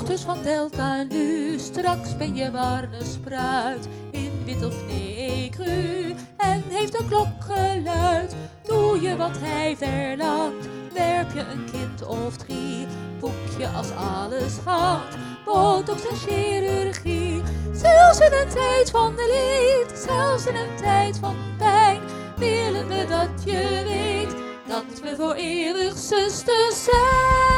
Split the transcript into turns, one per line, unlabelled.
Dochters van Delta nu, straks ben je warme spruit. In wit of negru, en heeft de klok geluid. Doe je wat hij verlangt, werp je een kind of 3. Boek je als alles gaat, botox en chirurgie. Zelfs in een tijd van leed, zelfs in een tijd van pijn, willen we dat je weet dat we voor eeuwig zusters zijn.